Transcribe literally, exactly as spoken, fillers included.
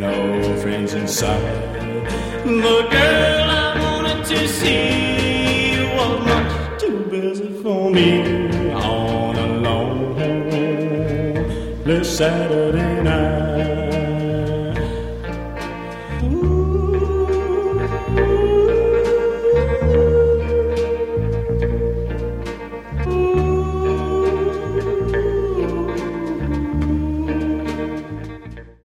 no friends in sight. The girl I wanted to see was much too busy for me on a lonely Saturday night.